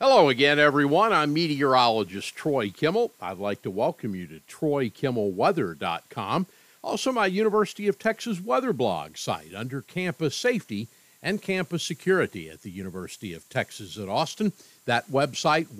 Hello again, everyone. I'm meteorologist Troy Kimmel. I'd like to welcome you to TroyKimmelWeather.com, also my University of Texas weather blog site under campus safety and campus security at the University of Texas at Austin. That website,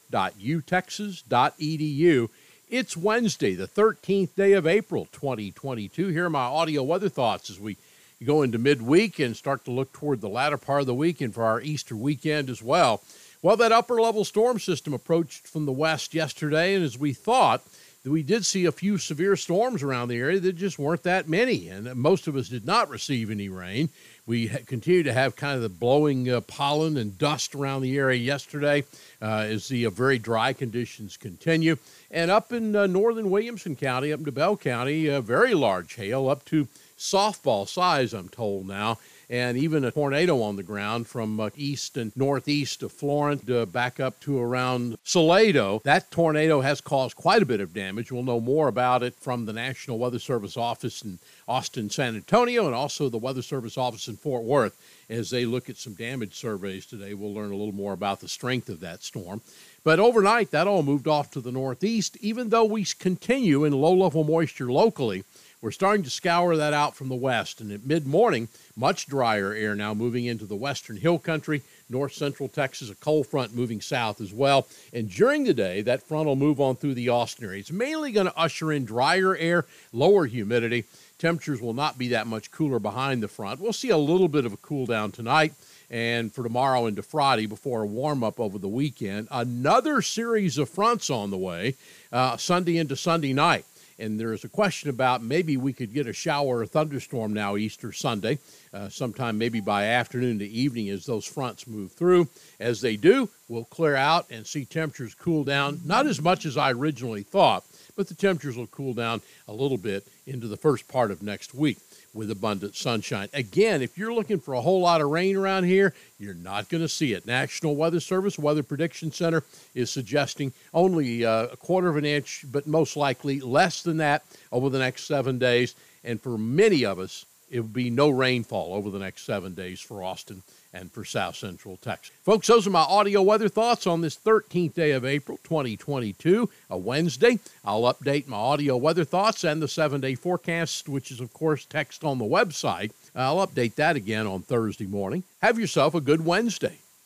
weather.utexas.edu. It's Wednesday, the 13th day of April, 2022. Here are my audio weather thoughts as we go into midweek and start to look toward the latter part of the week and for our Easter weekend as well. Well, that upper-level storm system approached from the west yesterday, and as we thought, we did see a few severe storms around the area. There just weren't that many, and most of us did not receive any rain. We continue to have kind of the blowing pollen and dust around the area yesterday as the very dry conditions continue. And up in northern Williamson County, up into Bell County, very large hail, up to softball size, I'm told now. And even a tornado on the ground from east and northeast of Florence back up to around Salado. That tornado has caused quite a bit of damage. We'll know more about it from the National Weather Service office in Austin, San Antonio, and also the Weather Service office in Fort Worth. As they look at some damage surveys today, we'll learn a little more about the strength of that storm. But overnight, that all moved off to the northeast, even though we continue in low-level moisture locally. We're starting to scour that out from the west, and at mid-morning, much drier air now moving into the western hill country, north-central Texas, a cold front moving south as well. And during the day, that front will move on through the Austin area. It's mainly going to usher in drier air, lower humidity. Temperatures will not be that much cooler behind the front. We'll see a little bit of a cool down tonight and for tomorrow into Friday before a warm-up over the weekend. Another series of fronts on the way Sunday into Sunday night. And there is a question about maybe we could get a shower or thunderstorm now Easter Sunday, sometime maybe by afternoon to evening as those fronts move through. As they do, we'll clear out and see temperatures cool down, not as much as I originally thought, but the temperatures will cool down a little bit into the first part of next week with abundant sunshine. Again, if you're looking for a whole lot of rain around here, you're not going to see it. National Weather Service Weather Prediction Center is suggesting only a quarter of an inch, but most likely less than that over the next 7 days. And for many of us, it will be no rainfall over the next 7 days for Austin and for South Central Texas. Folks, those are my audio weather thoughts on this 13th day of April, 2022, a Wednesday. I'll update my audio weather thoughts and the 7-day forecast, which is, of course, text on the website. I'll update that again on Thursday morning. Have yourself a good Wednesday.